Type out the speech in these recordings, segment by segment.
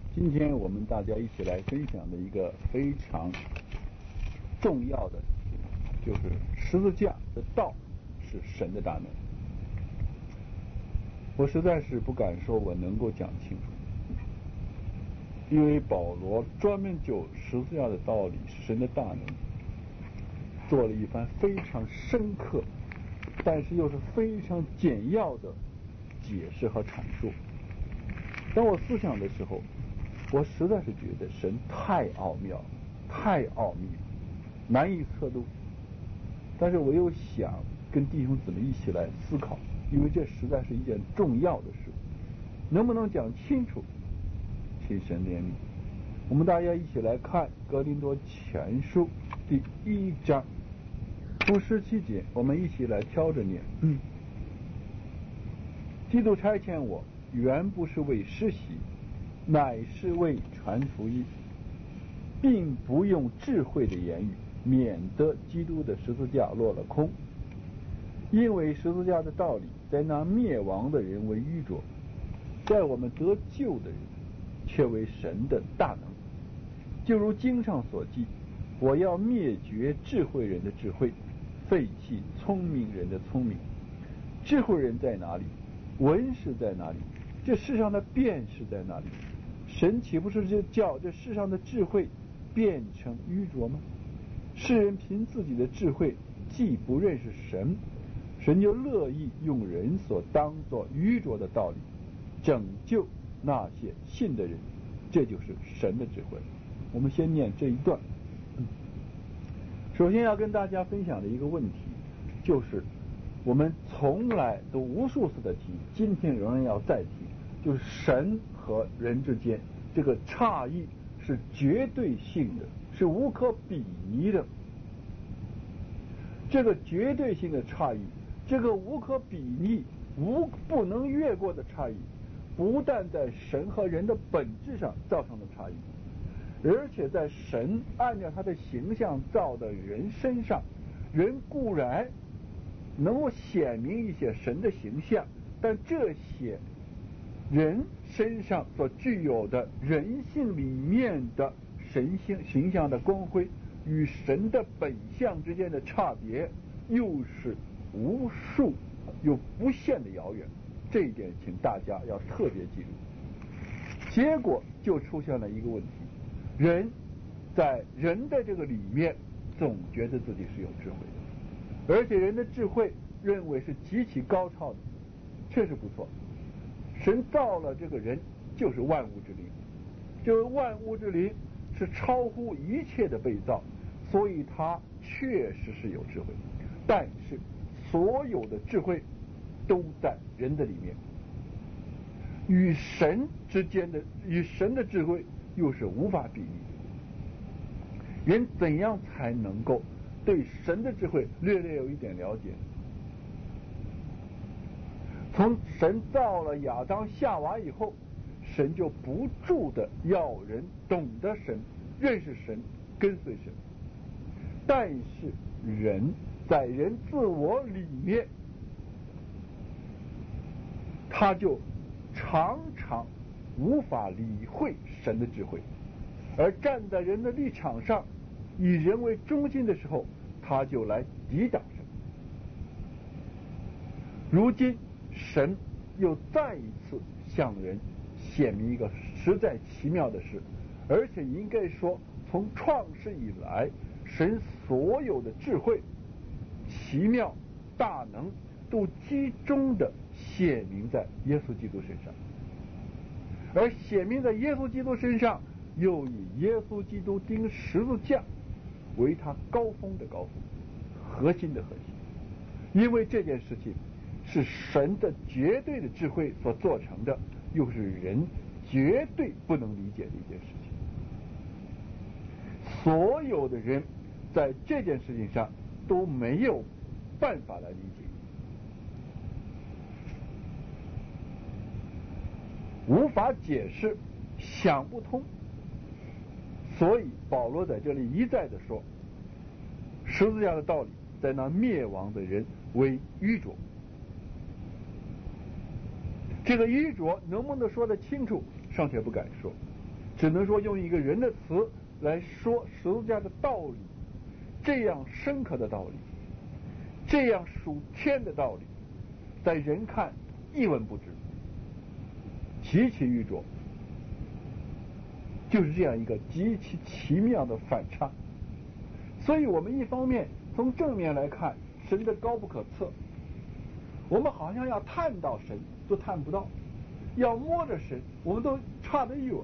今天我们大家一起来分享的一个非常重要的题目，就是十字架的道是神的大能。我实在是不敢说我能够讲清楚，因为保罗专门就十字架的道理是神的大能做了一番非常深刻但是又是非常简要的解释和阐述。当我思想的时候，我实在是觉得神太奥妙，太奥秘，难以测度。但是我又想跟弟兄姊妹一起来思考，因为这实在是一件重要的事，能不能讲清楚，请神怜悯。我们大家一起来看哥林多前书第1章从17节，我们一起来挑着念。基督差遣我，原不是为施洗，乃是为传福音，并不用智慧的言语，免得基督的十字架落了空。因为十字架的道理在那灭亡的人为愚拙，在我们得救的人却为神的大能。就如经上所记，我要灭绝智慧人的智慧，废弃聪明人的聪明。智慧人在哪里？文士在哪里？这世上的辩士在哪里？神岂不是就叫这世上的智慧变成愚拙吗？世人凭自己的智慧既不认识神，神就乐意用人所当作愚拙的道理拯救那些信的人，这就是神的智慧。我们先念这一段。首先要跟大家分享的一个问题，就是我们从来都无数次的提，今天仍然要再提，就是神和人之间这个差异是绝对性的，是无可比拟的。这个绝对性的差异，这个无可比拟、不能越过的差异，不但在神和人的本质上造成了差异，而且在神按照他的形象造的人身上，人固然能够显明一些神的形象，但这些人身上所具有的人性里面的神性形象的光辉，与神的本相之间的差别又是无数又无限的遥远。这一点请大家要特别记住。结果就出现了一个问题，人在人的这个里面总觉得自己是有智慧的，而且人的智慧认为是极其高超的，确实不错。神造了这个人就是万物之灵，这个万物之灵是超乎一切的被造，所以他确实是有智慧，但是所有的智慧都在人的里面，与神的智慧又是无法比拟。人怎样才能够对神的智慧略略有一点了解？从神造了亚当夏娃以后，神就不住的要人懂得神，认识神，跟随神。但是人在人自我里面，他就常常无法理会神的智慧，而站在人的立场上，以人为中心的时候，他就来抵挡神。如今神又再一次向人显明一个实在奇妙的事，而且应该说从创世以来，神所有的智慧、奇妙、大能都集中的显明在耶稣基督身上，而显明在耶稣基督身上，又以耶稣基督钉十字架为他高峰的高峰，核心的核心。因为这件事情是神的绝对的智慧所做成的，又是人绝对不能理解的一件事情。所有的人在这件事情上都没有办法来理解，无法解释，想不通。所以保罗在这里一再的说，十字架的道理在那灭亡的人为愚拙。这个愚拙能不能说得清楚，尚且不敢说， 只能说用一个人的词来说十字架的道理，这样深刻的道理，这样属天的道理，在人看一文不值，极其愚拙，就是这样一个极其奇妙的反差。所以我们一方面从正面来看神的高不可测，我们好像要探到神都探不到，要摸着神我们都差得远，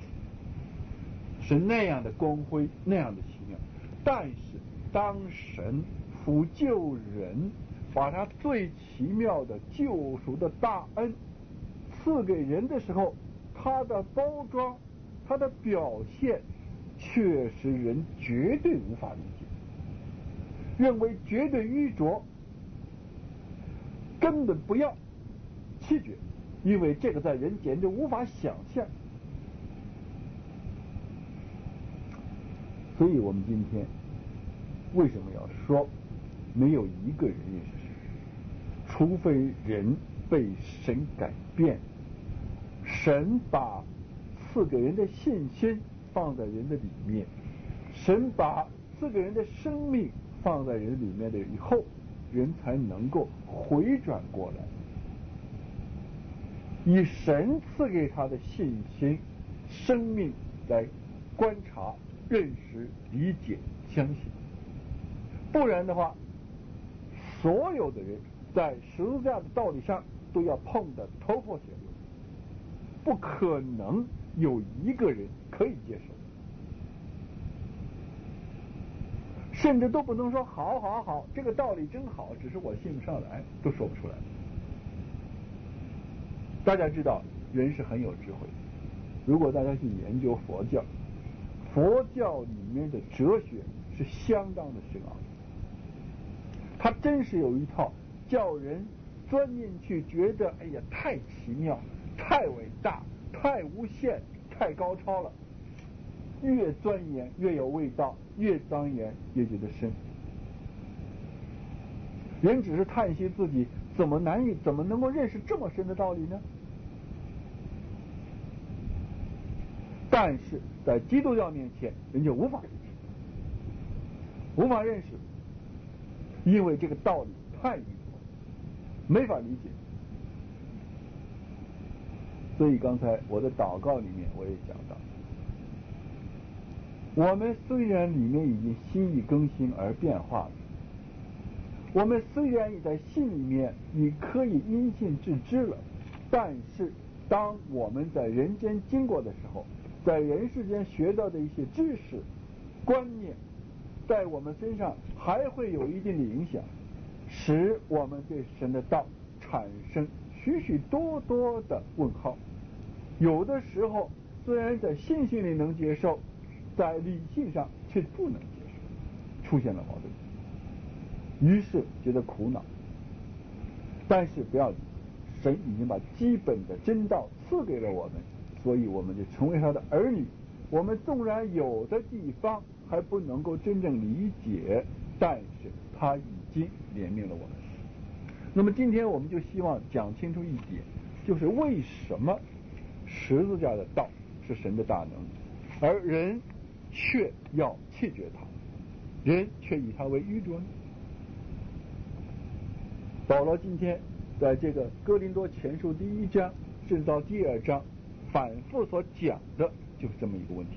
神那样的光辉，那样的奇妙。但是当神抚救人，把他最奇妙的救赎的大恩赐给人的时候，他的包装，他的表现却使人绝对无法理解，认为绝对愚拙，根本不要弃绝，因为这个在人简直无法想象。所以我们今天为什么要说没有一个人认识神？除非人被神改变，神把赐给人的信心放在人的里面，神把赐给人的生命放在人里面的以后，人才能够回转过来，以神赐给他的信心、生命来观察、认识、理解、相信。不然的话，所有的人在十字架的道理上都要碰得头破血流，不可能有一个人可以接受，甚至都不能说好好好，这个道理真好，只是我信不上来，都说不出来。大家知道人是很有智慧，如果大家去研究佛教，佛教里面的哲学是相当的深奥，它真是有一套叫人钻进去觉得哎呀太奇妙、太伟大、太无限、太高超了，越钻研越有味道，越钻研越觉得深。人只是叹息自己怎么能够认识这么深的道理呢？但是在基督教面前，人就无法理解，无法认识，因为这个道理太愚拙，没法理解。所以刚才我的祷告里面我也讲到，我们虽然里面已经心意更新而变化了，我们虽然也在心里面你可以因信致知了，但是当我们在人间经过的时候，在人世间学到的一些知识观念，在我们身上还会有一定的影响，使我们对神的道产生许许多多的问号。有的时候虽然在信心里能接受，在理性上却不能接受，出现了矛盾，于是觉得苦恼。但是不要紧，神已经把基本的真道赐给了我们，所以我们就成为他的儿女。我们纵然有的地方还不能够真正理解，但是他已经怜悯了我们。那么今天我们就希望讲清楚一点，就是为什么十字架的道是神的大能，而人却要弃绝它，人却以它为愚拙呢？保罗今天在这个哥林多前书第1章甚至到第2章反复所讲的就是这么一个问题。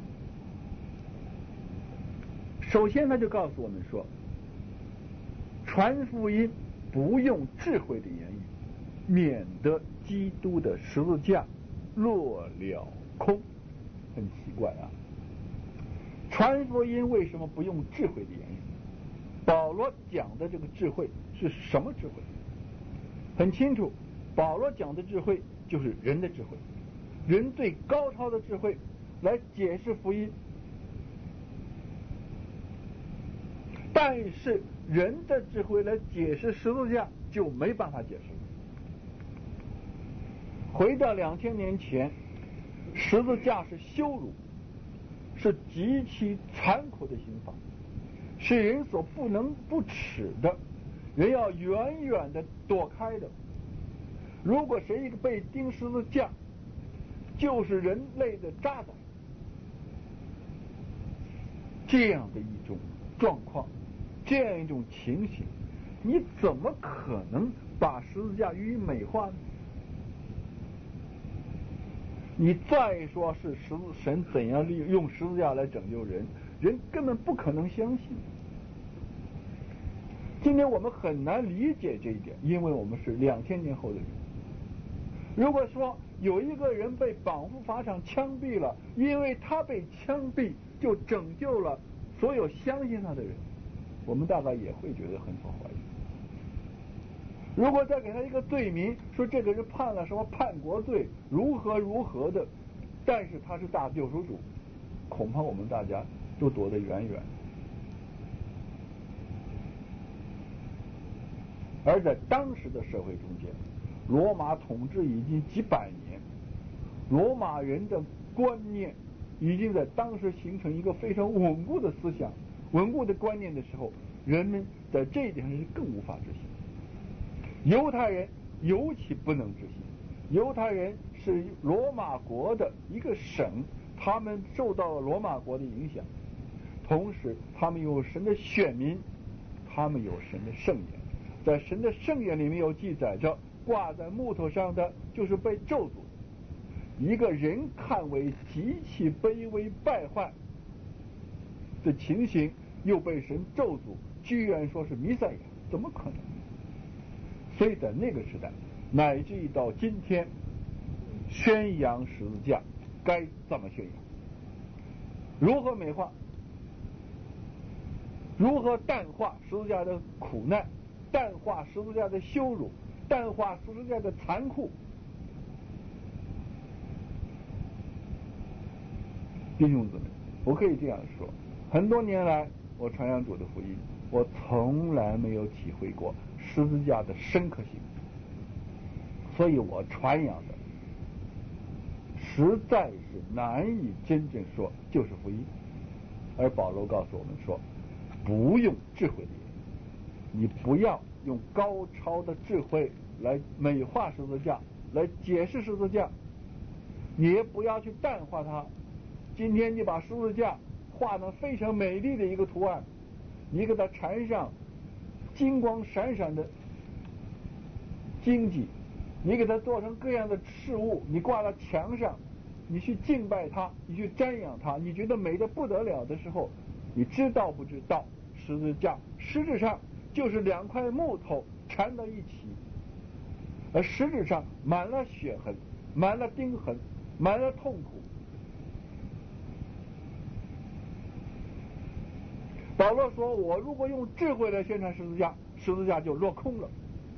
首先他就告诉我们说，传福音不用智慧的言语，免得基督的十字架落了空。很奇怪啊，传福音为什么不用智慧的言语？保罗讲的这个智慧是什么智慧？很清楚，保罗讲的智慧就是人的智慧，人最高超的智慧来解释福音。但是人的智慧来解释十字架就没办法解释。回到2000年前，十字架是羞辱，是极其残酷的刑罚，是人所不能不耻的，人要远远的躲开的。如果谁被钉十字架， 就是人类的渣滓。这样的一种状况，这样一种情形，你怎么可能把十字架予以美化呢？你再说是神怎样用十字架来拯救人，人根本不可能相信。今天我们很难理解这一点，因为我们是2000年后的人。如果说有一个人被绑赴法场枪毙了，因为他被枪毙就拯救了所有相信他的人，我们大概也会觉得很所怀疑。如果再给他一个罪名，说这个人判了什么叛国罪，如何的，但是他是大救赎主，恐怕我们大家都躲得远远。而在当时的社会中间，罗马统治已经几百年，罗马人的观念已经在当时形成一个非常稳固的思想、稳固的观念的时候，人们在这一点上是更无法执行。犹太人尤其不能执行。犹太人是罗马国的一个省，他们受到了罗马国的影响，同时他们有神的选民，他们有神的圣言，在神的圣言里面有记载着，挂在木头上的就是被咒诅的，一个人看为极其卑微败坏的情形，又被神咒诅，居然说是弥赛亚，怎么可能？所以在那个时代，乃至于到今天，宣扬十字架该怎么宣扬？如何美化？如何淡化十字架的苦难？淡化十字架的羞辱？淡化十字架的残酷？弟兄姊妹，我可以这样说，很多年来我传扬主的福音，我从来没有体会过十字架的深刻性，所以我传扬的实在是难以真正说就是福音。而保罗告诉我们说，不用智慧的人，你不要用高超的智慧来美化十字架，来解释十字架，你也不要去淡化它。今天你把十字架画得非常美丽的一个图案，你给它缠上金光闪闪的荆棘，你给它做成各样的饰物，你挂到墙上，你去敬拜它，你去瞻仰它，你觉得美得不得了的时候，你知道不知道十字架实质上就是2块木头缠到一起，而实质上满了血痕，满了钉痕，满了痛苦。保罗说，我如果用智慧来宣传十字架，十字架就落空了。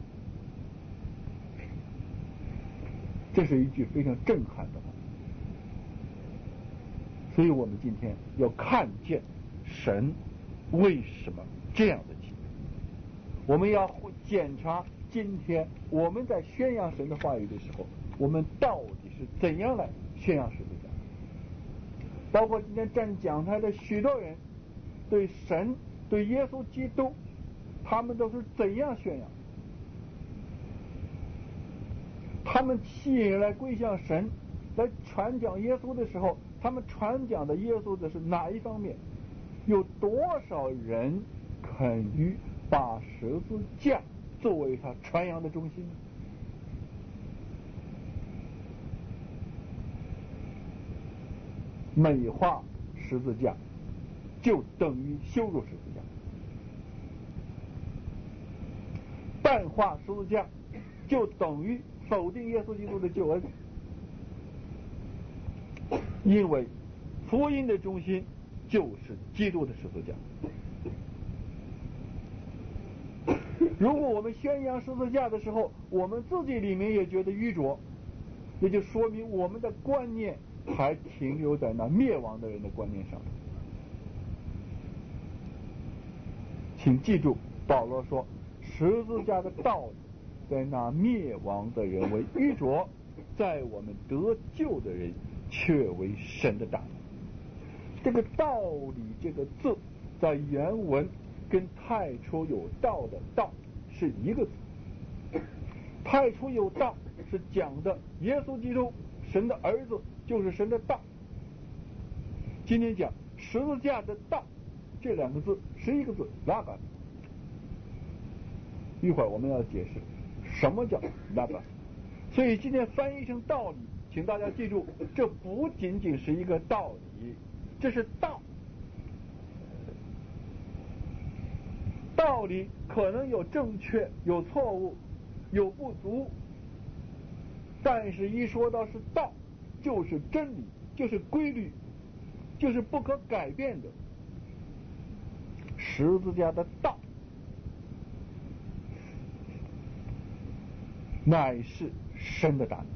这是一句非常震撼的话。所以我们今天要看见神为什么这样的情况，我们要检查今天我们在宣扬神的话语的时候，我们到底是怎样来宣扬十字架。包括今天站讲台的许多人对神、对耶稣基督，他们都是怎样宣扬？他们吸引人来归向神，来传讲耶稣的时候，他们传讲的耶稣的是哪一方面？有多少人肯于把十字架作为他传扬的中心？美化十字架就等于羞辱十字架，淡化十字架就等于否定耶稣基督的救恩。因为福音的中心就是基督的十字架。如果我们宣扬十字架的时候，我们自己里面也觉得愚拙，也就说明我们的观念还停留在那灭亡的人的观念上。请记住，保罗说，十字架的道理在那灭亡的人为愚拙，在我们得救的人却为神的大能。这个道理这个字在原文跟太初有道的道是一个字。太初有道是讲的耶稣基督神的儿子就是神的道。今天讲十字架的道，这两个字是一个字，拉巴。一会儿我们要解释什么叫拉巴。所以今天翻译成道理，请大家记住，这不仅仅是一个道理，这是道。道理可能有正确，有错误，有不足，但是一说到是道，就是真理，就是规律，就是不可改变的。十字架的道，乃是神的大能，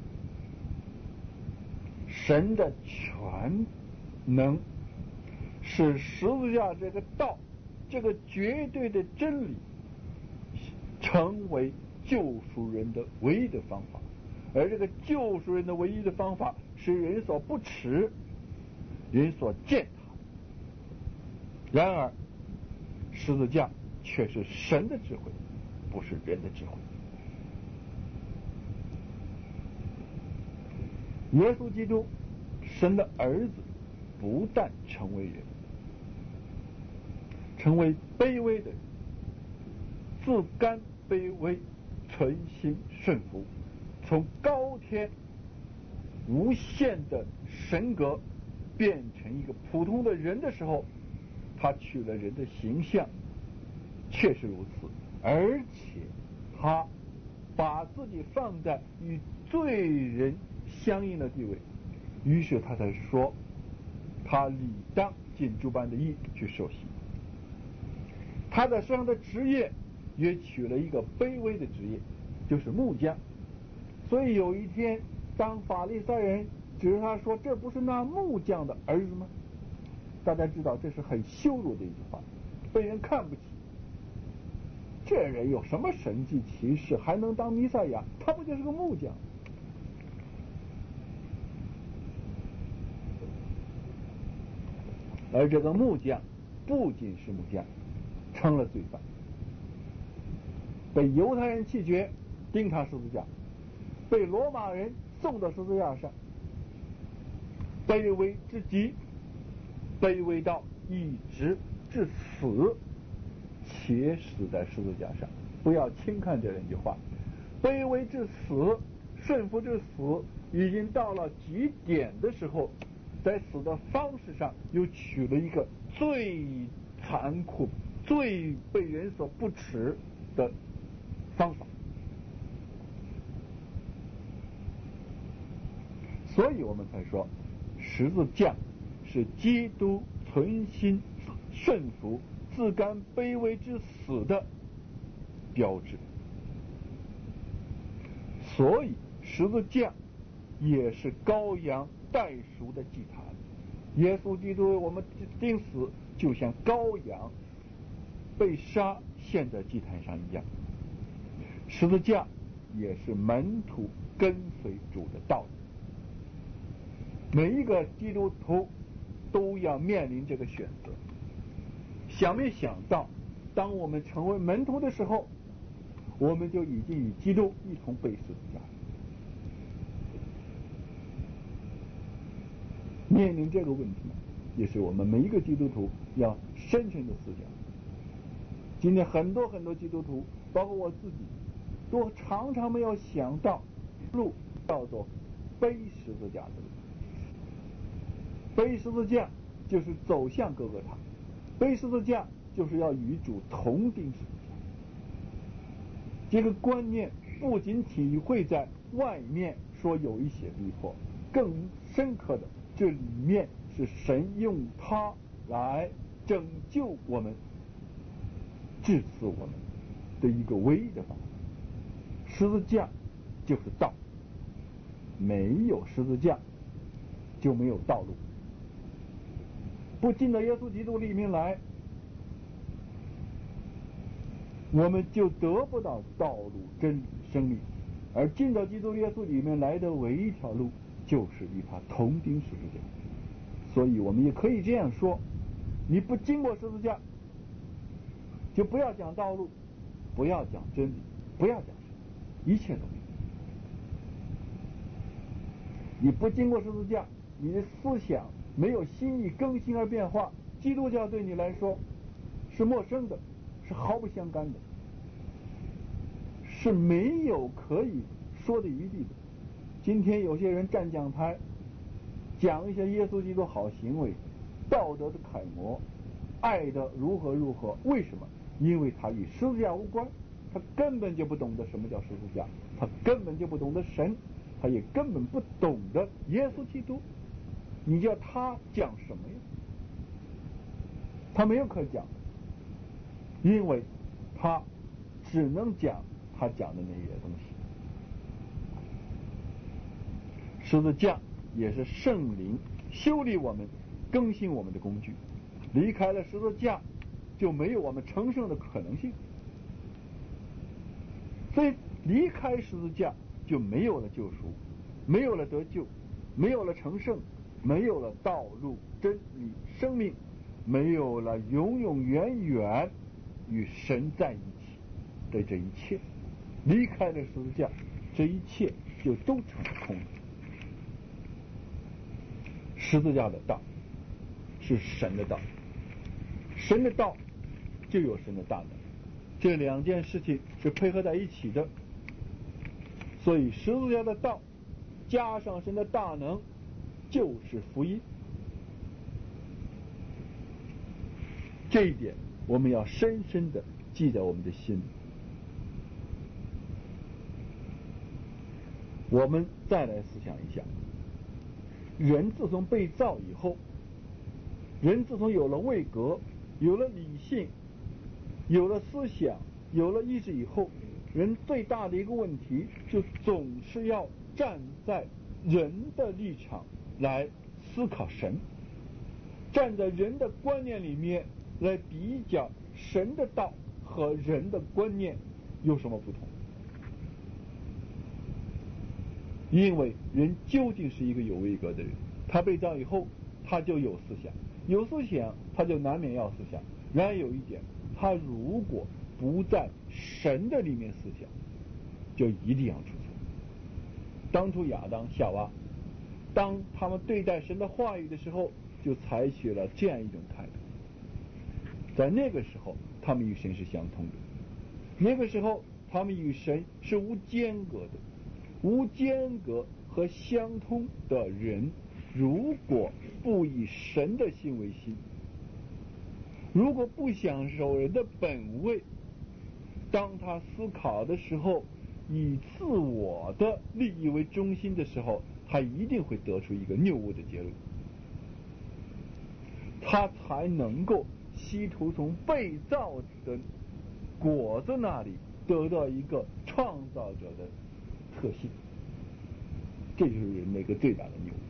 神的全能，使十字架这个道，这个绝对的真理，成为救赎人的唯一的方法。而这个救赎人的唯一的方法，是人所不耻，人所践踏。然而十字架却是神的智慧，不是人的智慧。耶稣基督，神的儿子，不但成为人，成为卑微的人，自甘卑微，存心顺服，从高天无限的神格变成一个普通的人的时候，他取了人的形象，确实如此，而且他把自己放在与罪人相应的地位，于是他才说他理当尽诸般的义去受洗。他在世上的职业也取了一个卑微的职业，就是木匠。所以有一天，当法利赛人指着他说，这不是那木匠的儿子吗？大家知道这是很羞辱的一句话，被人看不起。这人有什么神迹奇事还能当弥赛亚？他不就是个木匠？而这个木匠不仅是木匠，成了罪犯，被犹太人弃绝，钉他十字架，被罗马人送到十字架上，卑微至极，卑微到一直至死，且死在十字架上。不要轻看这两句话，卑微至死，顺服至死，已经到了极点的时候，在死的方式上又取了一个最残酷、最被人所不耻的方法。所以我们才说，十字架是基督存心顺服、自甘卑微之死的标志。所以十字架也是羔羊代赎的祭坛。耶稣基督为我们钉死，就像羔羊被杀献在祭坛上一样。十字架也是门徒跟随主的道路。每一个基督徒都要面临这个选择。想没想到，当我们成为门徒的时候，我们就已经与基督一同被十字架。面临这个问题，也是我们每一个基督徒要深深的思想。今天很多基督徒，包括我自己，都常常没有想到路叫做背十字架的路。背十字架就是走向各个塔，背十字架就是要与主同钉十字架。这个观念不仅体会在外面说有一些逼迫，更深刻的，这里面是神用它来拯救我们、治死我们的一个唯一的方法。十字架就是道，没有十字架就没有道路。不进到耶稣基督里面来，我们就得不到道路、真理、生命。而进到基督耶稣里面来的唯一一条路，就是与他同钉十字架。所以我们也可以这样说，你不经过十字架，就不要讲道路，不要讲真理，不要讲神，一切都没有。你不经过十字架， 你的思想没有心意更新而变化，基督教对你来说是陌生的，是毫不相干的，是没有可以说的余地的。今天有些人站讲台讲一些耶稣基督好行为，道德的楷模，爱的如何如何，为什么？因为他与十字架无关，他根本就不懂得什么叫十字架，他根本就不懂得神，他也根本不懂得耶稣基督。你叫他讲什么呀？他没有可讲，因为他只能讲他讲的那些东西。十字架也是圣灵修理我们、更新我们的工具，离开了十字架就没有我们成圣的可能性，所以离开十字架就没有了救赎，没有了得救，没有了成圣，没有了道路、真理、生命，没有了永永远远与神在一起的这一切。离开了十字架，这一切就都成了空的。十字架的道是神的道，神的道就有神的大能，这两件事情是配合在一起的。所以十字架的道加上神的大能就是福音，这一点我们要深深的记在我们的心里。我们再来思想一下，人自从被造以后，人自从有了位格，有了理性，有了思想，有了意志以后，人最大的一个问题就总是要站在人的立场来思考神，站在人的观念里面来比较神的道和人的观念有什么不同。因为人究竟是一个有位格的人，他被造以后他就有思想，有思想他就难免要思想。然而有一点，他如果不在神的里面思想，就一定要出错。当初亚当夏娃当他们对待神的话语的时候，就采取了这样一种态度。在那个时候他们与神是相通的，那个时候他们与神是无间隔的。无间隔和相通的人，如果不以神的心为心，如果不享受人的本位，当他思考的时候以自我的利益为中心的时候，他一定会得出一个谬误的结论，他才能够希图从被造的果子那里得到一个创造者的特性。这就是人的一个最大的谬误。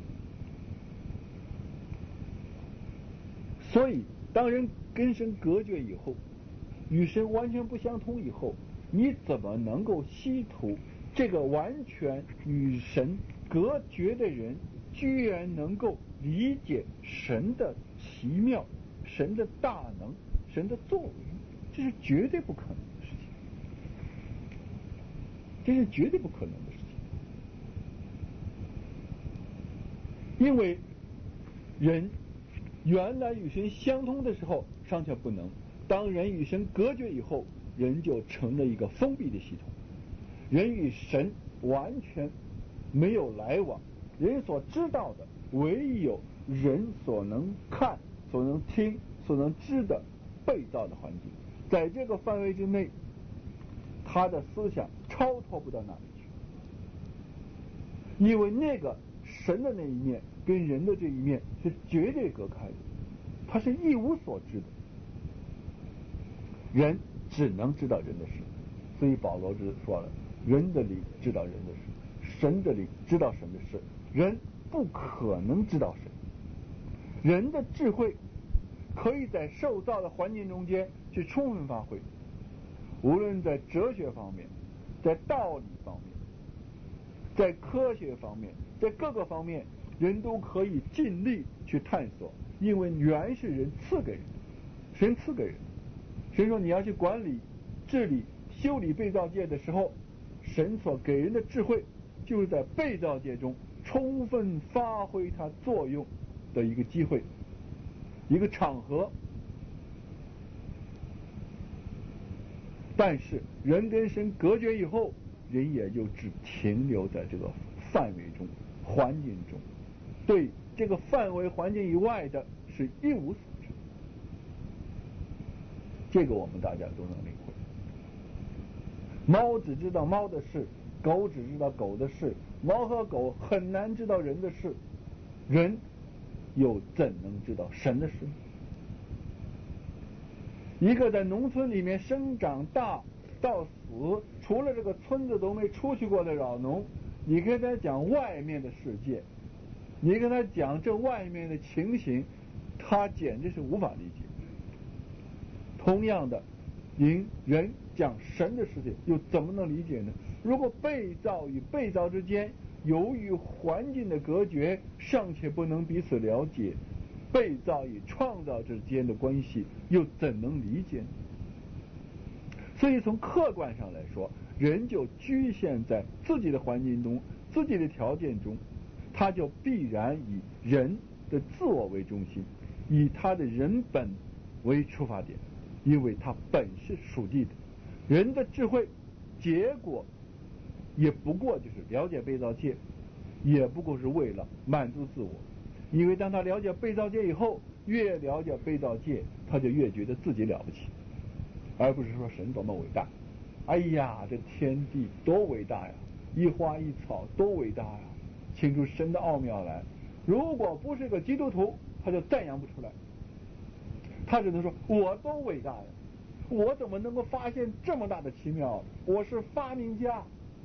所以当人跟神隔绝以后，与神完全不相通以后，你怎么能够希图这个完全与神隔绝的人居然能够理解神的奇妙、神的大能、神的作为？这是绝对不可能的事情，这是绝对不可能的事情。因为人原来与神相通的时候尚且不能，当人与神隔绝以后，人就成了一个封闭的系统，人与神完全没有来往，人所知道的唯有人所能看、所能听、所能知的被造的环境，在这个范围之内，他的思想超脱不到哪里去，因为那个神的那一面跟人的这一面是绝对隔开的，他是一无所知的，人只能知道人的事。所以保罗说了，人的灵知道人的事，神的灵知道神的事，人不可能知道神。人的智慧可以在受造的环境中间去充分发挥，无论在哲学方面，在道理方面，在科学方面，在各个方面，人都可以尽力去探索，因为原是人赐给人，神赐给人。神说你要去管理、治理、修理被造界的时候，神所给人的智慧就是在被造界中充分发挥它作用的一个机会，一个场合。但是人跟神隔绝以后，人也就只停留在这个范围中、环境中，对这个范围环境以外的是一无所知。这个我们大家都能领会。猫只知道猫的事，狗只知道狗的事，猫和狗很难知道人的事，人又怎能知道神的事？一个在农村里面生长大到死，除了这个村子都没出去过的老农，你跟他讲外面的世界，你跟他讲这外面的情形，他简直是无法理解。同样的，人讲神的世界又怎么能理解呢？如果被造与被造之间由于环境的隔绝尚且不能彼此了解，被造与创造之间的关系又怎能理解呢？所以从客观上来说，人就局限在自己的环境中、自己的条件中，他就必然以人的自我为中心，以他的人本为出发点，因为他本是属地的。人的智慧结果也不过就是了解被造界，也不过是为了满足自我。因为当他了解被造界以后，越了解被造界，他就越觉得自己了不起，而不是说神多么伟大。哎呀，这天地多伟大呀，一花一草多伟大呀，清楚神的奥妙来。如果不是个基督徒，他就赞扬不出来，他只能说我多伟大呀，我怎么能够发现这么大的奇妙？我是发明家。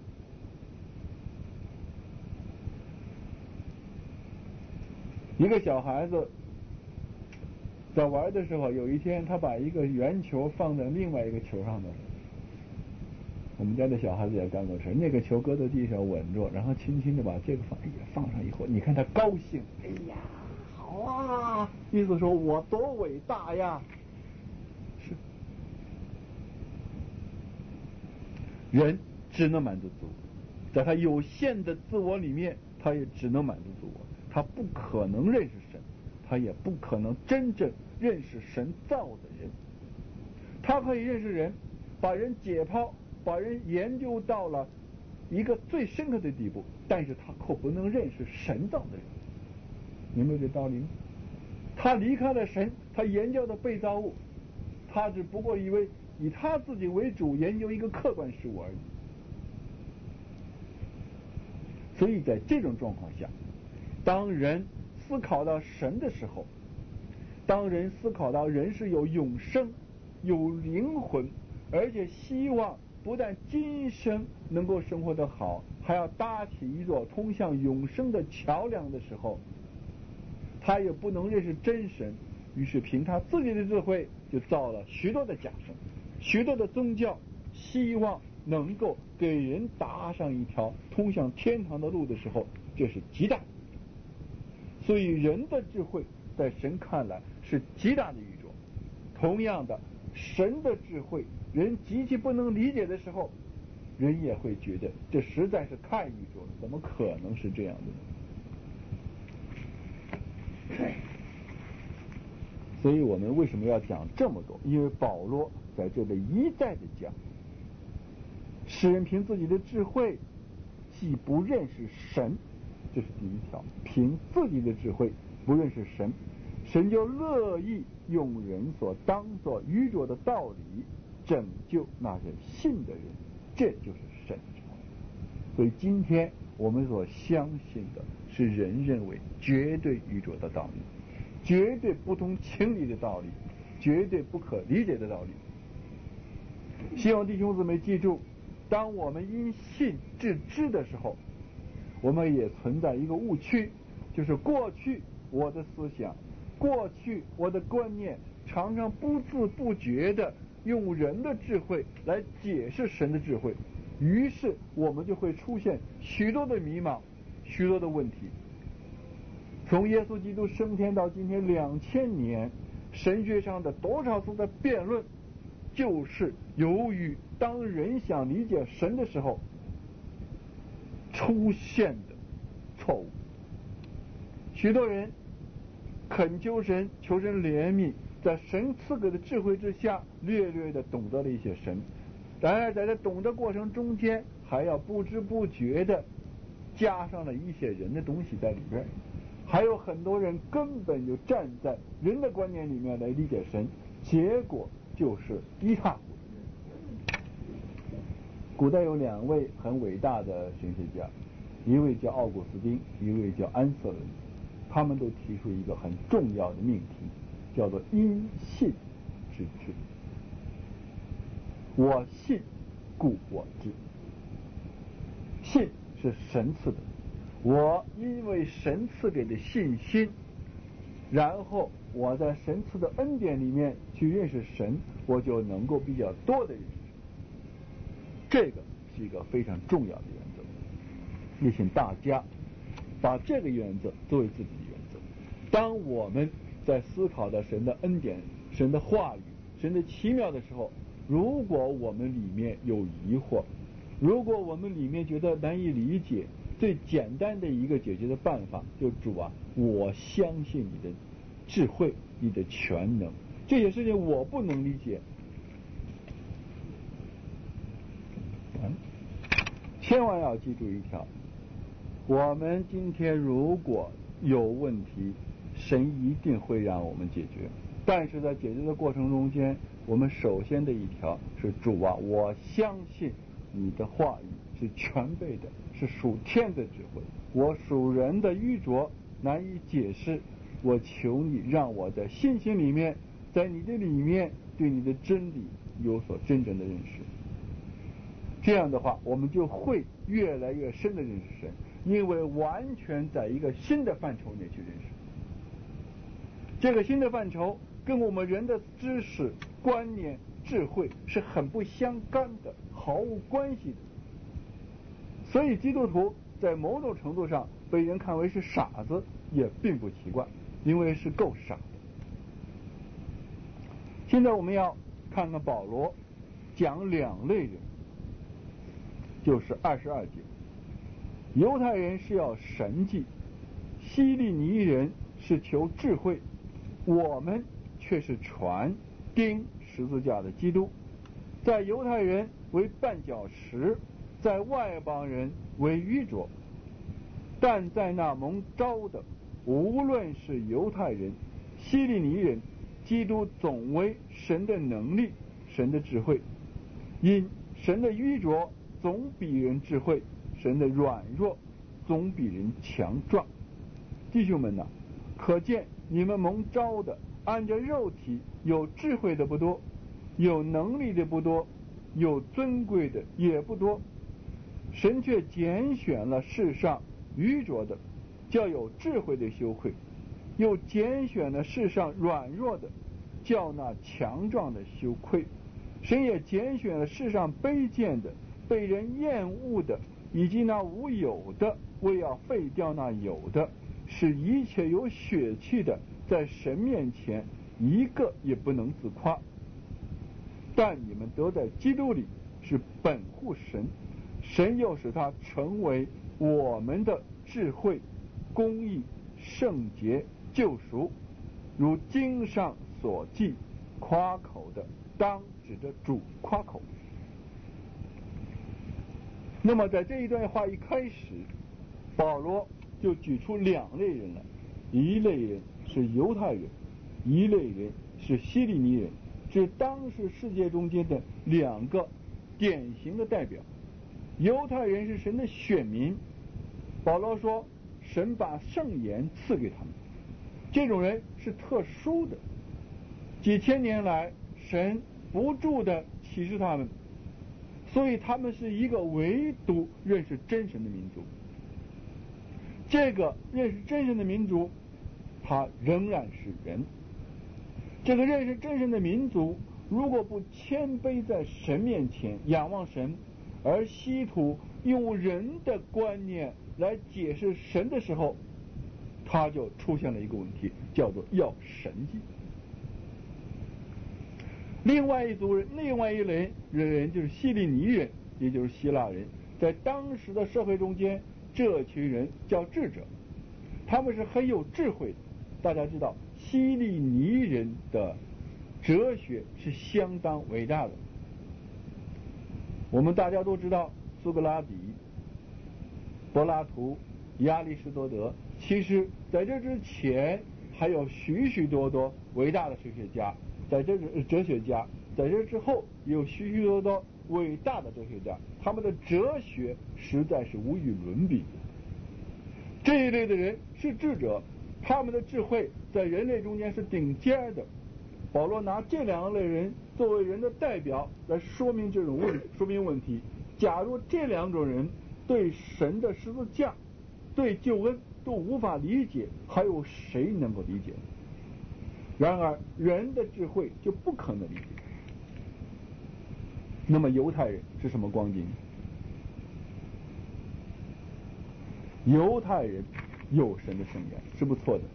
一个小孩子在玩的时候，有一天他把一个圆球放在另外一个球上面，我们家的小孩子也干过事，那个球搁在地上稳住，然后轻轻的把这个放上以后，你看他高兴，哎呀好啊，意思说我多伟大呀。是人只能满足自我，在他有限的自我里面，他也只能满足自我，他不可能认识神，他也不可能真正认识神造的人。他可以认识人，把人解剖，把人研究到了一个最深刻的地步，但是他可不能认识神造的人。明白这道理吗？他离开了神，他研究的被造物，他只不过以为以他自己为主研究一个客观事物而已。所以在这种状况下，当人思考到神的时候，当人思考到人是有永生、有灵魂，而且希望不但今生能够生活得好，还要搭起一座通向永生的桥梁的时候，他也不能认识真神，于是凭他自己的智慧就造了许多的假神，许多的宗教，希望能够给人搭上一条通向天堂的路的时候，这是极大的愚拙。所以人的智慧在神看来是极大的愚拙。同样的，神的智慧人极其不能理解的时候，人也会觉得这实在是太愚拙了，怎么可能是这样的呢？所以我们为什么要讲这么多？因为保罗在这里一再的讲，世人凭自己的智慧既不认识神，这是第一条，凭自己的智慧不认识神，神就乐意用人所当作愚拙的道理拯救那些信的人，这就是神之爱。所以今天我们所相信的是人认为绝对愚拙的道理，绝对不通情理的道理，绝对不可理解的道理。希望弟兄姊妹记住，当我们因信致知的时候，我们也存在一个误区，就是过去我的思想，过去我的观念常常不自不觉的用人的智慧来解释神的智慧，于是我们就会出现许多的迷茫，许多的问题。从耶稣基督升天到今天2000年，神学上的多少次的辩论，就是由于当人想理解神的时候出现的错误。许多人恳求神，求神怜悯，在神赐给的智慧之下，略略的懂得了一些神，然而在这懂得过程中间，还要不知不觉的加上了一些人的东西在里边，还有很多人根本就站在人的观念里面来理解神，结果就是一塌糊涂。古代有2位很伟大的神学家，一位叫奥古斯丁，一位叫安瑟伦，他们都提出一个很重要的命题，叫做因信之知。我信，故我知。信是神赐的，我因为神赐给的信心，然后我在神赐的恩典里面去认识神，我就能够比较多的认识神。这个是一个非常重要的原则，也请大家把这个原则作为自己的原则。当我们在思考到神的恩典、神的话语、神的奇妙的时候，如果我们里面有疑惑，如果我们里面觉得难以理解，最简单的一个解决的办法就是主啊，我相信你的智慧，你的全能，这些事情我不能理解，千万要记住一条，我们今天如果有问题，神一定会让我们解决，但是在解决的过程中间，我们首先的一条是主啊，我相信你的话语是全备的，是属天的智慧，我属人的愚拙难以解释，我求你让我在信心里面，在你的里面对你的真理有所真正的认识。这样的话，我们就会越来越深的认识神，因为完全在一个新的范畴内去认识。这个新的范畴跟我们人的知识、观念、智慧是很不相干的，毫无关系的。所以基督徒在某种程度上被人看为是傻子，也并不奇怪，因为是够傻的。现在我们要看看保罗讲2类人，就是22节，犹太人是要神迹，希利尼人是求智慧，我们却是传钉十字架的基督，在犹太人为绊脚石，在外邦人为愚拙，但在那蒙召的，无论是犹太人、希利尼人，基督总为神的能力、神的智慧，因神的愚拙总比人智慧，神的软弱总比人强壮。弟兄们哪，可见你们蒙召的，按着肉体有智慧的不多，有能力的不多，有尊贵的也不多，神却拣选了世上愚拙的，叫有智慧的羞愧，又拣选了世上软弱的，叫那强壮的羞愧。神也拣选了世上卑贱的，被人厌恶的，以及那无有的，为要废掉那有的，使一切有血气的在神面前一个也不能自夸。但你们得在基督里是本乎神，神又使他成为我们的智慧、公义、圣洁、救赎，如经上所记，夸口的当指着主夸口。那么在这一段话一开始，保罗就举出2类人来，一类人是犹太人，一类人是希利尼人，是当时世界中间的2个典型的代表。犹太人是神的选民，保罗说神把圣言赐给他们，这种人是特殊的，几千年来神不住的启示他们，所以他们是一个唯独认识真神的民族。这个认识真神的民族，他仍然是人。这个认识真神的民族，如果不谦卑在神面前仰望神，而希图用人的观念来解释神的时候，他就出现了一个问题，叫做要神迹。另外一类人就是希利尼人，也就是希腊人，在当时的社会中间， 这群人叫智者，他们是很有智慧的。大家知道希利尼人的哲学是相当伟大的。我们大家都知道苏格拉底、柏拉图、亚里士多德，其实在这之前还有许许多多伟大的哲学家，在这之后也有许许多多伟大的哲学家，他们的哲学实在是无与伦比。这一类的人是智者，他们的智慧在人类中间是顶尖的。保罗拿这两类人作为人的代表来说明问题。假如这两种人对神的十字架、对救恩都无法理解，还有谁能够理解？然而人的智慧就不可能理解。那么犹太人是什么光景？犹太人有神的圣言是不错的，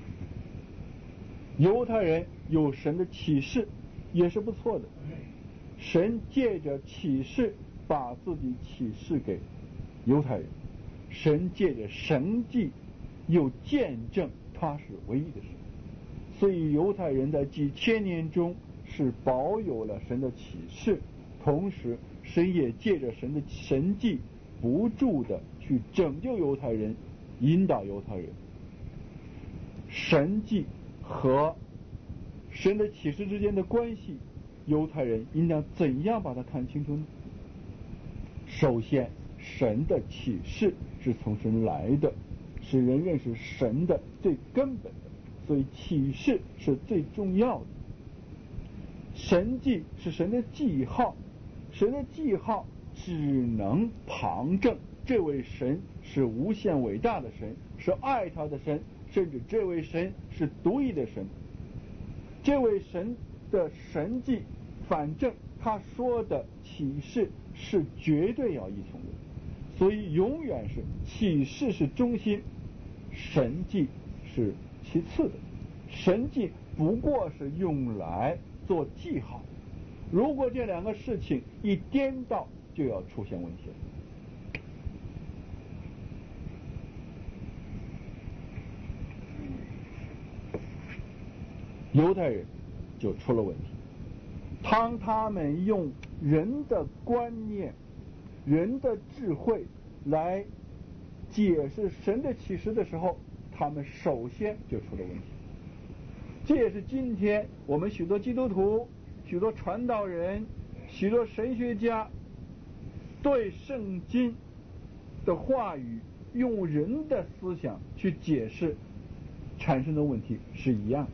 犹太人有神的启示也是不错的。神借着启示把自己启示给犹太人，神借着神迹又见证他是唯一的神，所以犹太人在几千年中是保有了神的启示，同时神也借着神的神迹不住的去拯救犹太人，引导犹太人。神迹和神的启示之间的关系，犹太人应当怎样把它看清楚呢？首先，神的启示是从神来的，是人认识神的最根本的，所以启示是最重要的。神迹是神的记号，神的记号只能旁证这位神是无限伟大的神，是爱他的神，甚至这位神是独一的神。这位神的神迹反正他说的启示是绝对要依从的，所以永远是启示是中心，神迹是其次的。神迹不过是用来做记号，如果这两个事情一颠倒，就要出现问题了。犹太人就出了问题，当他们用人的观念、人的智慧来解释神的启示的时候，他们首先就出了问题。这也是今天我们许多基督徒、许多传道人、许多神学家对圣经的话语用人的思想去解释产生的问题是一样的。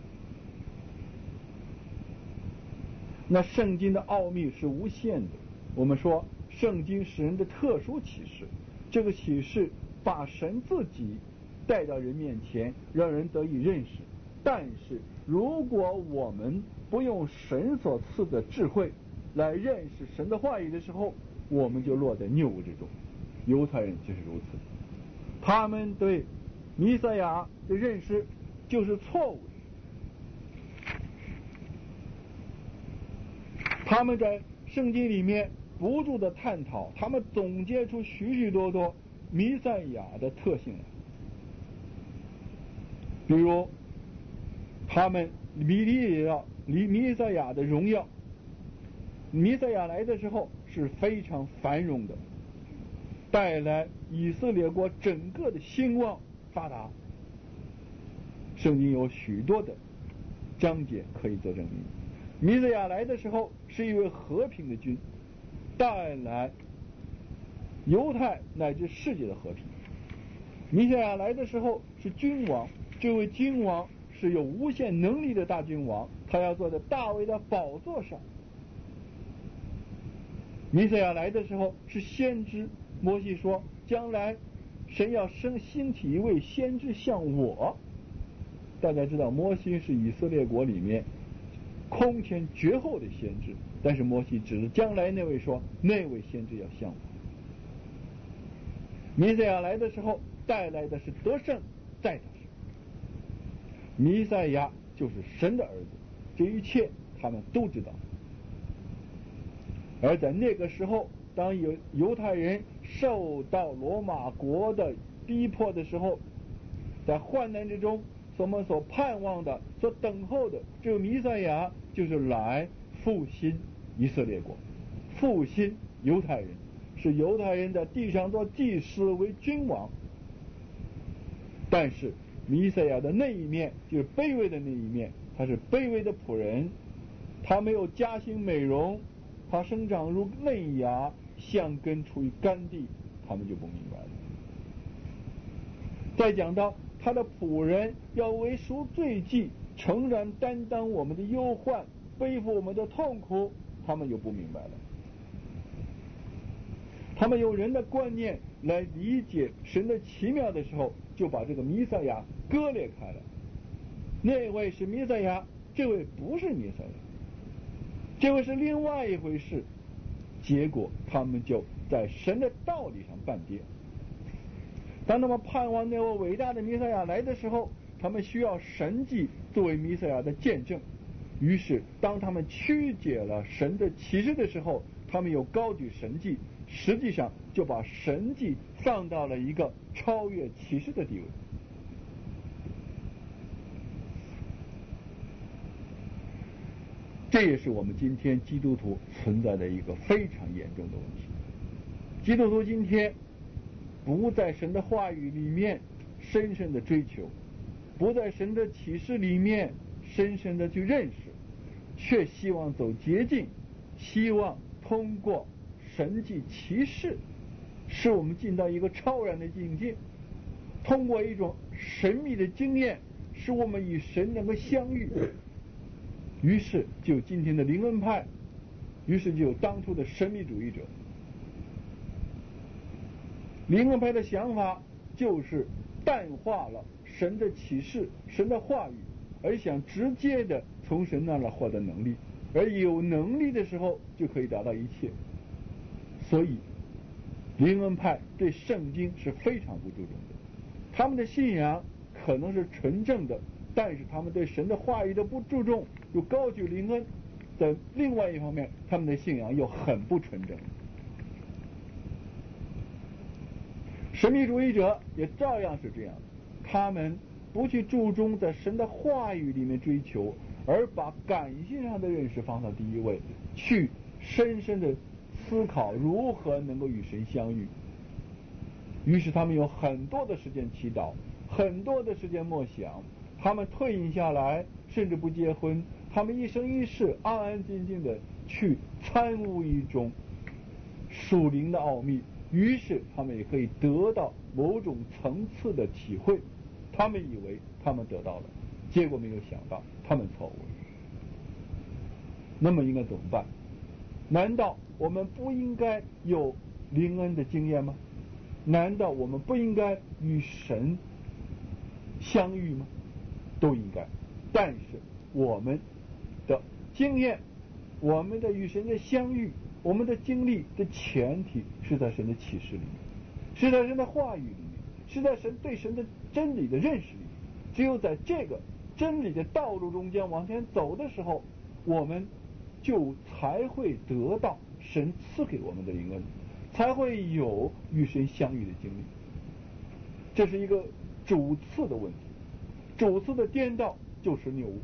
那圣经的奥秘是无限的，我们说圣经是人的特殊启示，这个启示把神自己带到人面前，让人得以认识。但是如果我们不用神所赐的智慧来认识神的话语的时候，我们就落在谬误之中。犹太人就是如此，他们对弥赛亚的认识就是错误的。他们在圣经里面不住的探讨，他们总结出许许多多弥赛亚的特性来。比如他们理解弥赛亚的荣耀，弥赛亚来的时候是非常繁荣的，带来以色列国整个的兴旺发达。圣经有许多的章节可以做证明。弥赛亚来的时候是一位和平的君，带来犹太乃至世界的和平。弥赛亚来的时候是君王，这位君王是有无限能力的大君王，他要坐在大卫的宝座上。弥赛亚来的时候是先知，摩西说将来神要兴起一位先知像我。大家知道摩西是以色列国里面空前绝后的先知，但是摩西指着将来那位说那位先知要像我。弥赛亚来的时候带来的是得胜再得胜，弥赛亚就是神的儿子，这一切他们都知道。而在那个时候，当犹太人受到罗马国的逼迫的时候，在患难之中，我们所盼望的、所等候的，这个弥赛亚就是来复兴以色列国，复兴犹太人，使犹太人在地上做祭司为君王。但是弥赛亚的那一面，就是卑微的那一面，他是卑微的仆人，他没有嘉兴美容，他生长如嫩芽，像根出于干地，他们就不明白了。再讲到他的仆人要为赎罪祭，诚然担当我们的忧患，背负我们的痛苦，他们又不明白了。他们用人的观念来理解神的奇妙的时候，就把这个弥赛亚割裂开了。那位是弥赛亚，这位不是弥赛亚，这位是另外一回事。结果他们就在神的道理上半跌。当他们盼望那位伟大的弥赛亚来的时候，他们需要神迹作为弥赛亚的见证。于是当他们曲解了神的启示的时候，他们又高举神迹，实际上就把神迹放到了一个超越启示的地位。这也是我们今天基督徒存在的一个非常严重的问题。基督徒今天不在神的话语里面深深的追求，不在神的启示里面深深的去认识，却希望走捷径，希望通过神迹奇事使我们进到一个超然的境界，通过一种神秘的经验使我们与神能够相遇。于是就有今天的灵恩派，于是就有当初的神秘主义者。灵恩派的想法就是淡化了神的启示、神的话语，而想直接的从神那儿获得能力，而有能力的时候就可以达到一切。所以灵恩派对圣经是非常不注重的，他们的信仰可能是纯正的，但是他们对神的话语的不注重，又高举灵恩，在另外一方面他们的信仰又很不纯正。神秘主义者也照样是这样，他们不去注重在神的话语里面追求，而把感性上的认识放到第一位，去深深的思考如何能够与神相遇。于是他们有很多的时间祈祷，很多的时间默想，他们退隐下来，甚至不结婚，他们一生一世安安静静的去参悟一种属灵的奥秘，于是他们也可以得到某种层次的体会。他们以为他们得到了，结果没有想到他们错误了。那么应该怎么办？难道我们不应该有灵恩的经验吗？难道我们不应该与神相遇吗？都应该。但是我们的经验，我们的与神的相遇，我们的经历的前提是在神的启示里面，是在神的话语里面，是在神对神的真理的认识里面。只有在这个真理的道路中间往前走的时候，我们就才会得到神赐给我们的灵恩，才会有与神相遇的经历。这是一个主次的问题，主次的颠倒就是谬误。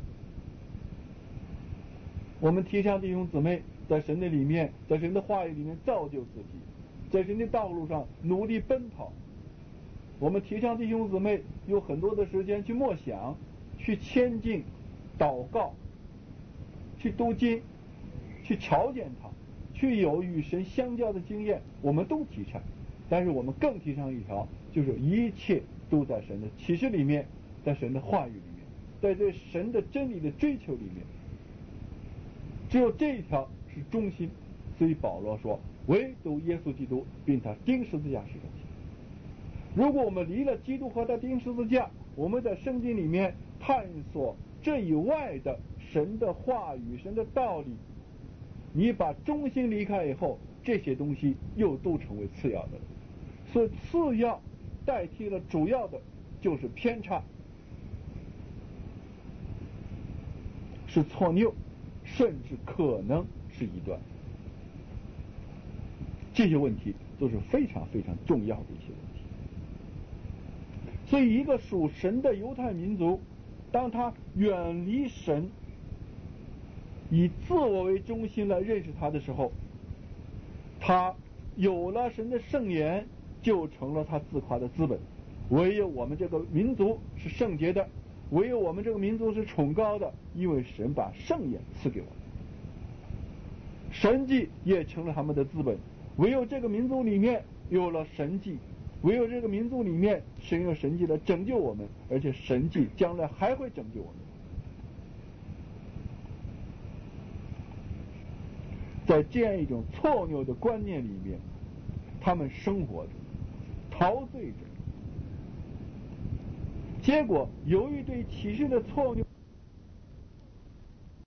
我们提倡弟兄姊妹在神的里面，在神的话语里面造就自己，在神的道路上努力奔跑。我们提倡弟兄姊妹有很多的时间去默想，去谦敬祷告，去读经，去瞧见他，去有与神相交的经验，我们都提倡。但是我们更提倡一条，就是一切都在神的启示里面，在神的话语里面，在对神的真理的追求里面，只有这一条是中心。所以保罗说，唯独耶稣基督并他钉十字架是中心。如果我们离了基督和他钉十字架，我们在圣经里面探索这以外的神的话语、神的道理，你把中心离开以后，这些东西又都成为次要的了。所以次要代替了主要的，就是偏差，是错谬，甚至可能是异端。这些问题都是非常非常重要的一些问题。所以一个属神的犹太民族，当他远离神，以自我为中心来认识他的时候，他有了神的圣言，就成了他自夸的资本。唯有我们这个民族是圣洁的，唯有我们这个民族是崇高的，因为神把圣言赐给我们，神迹也成了他们的资本。唯有这个民族里面有了神迹，唯有这个民族里面神用神迹来拯救我们，而且神迹将来还会拯救我们。在这样一种错谬的观念里面，他们生活着，陶醉着，结果由于对启示的错谬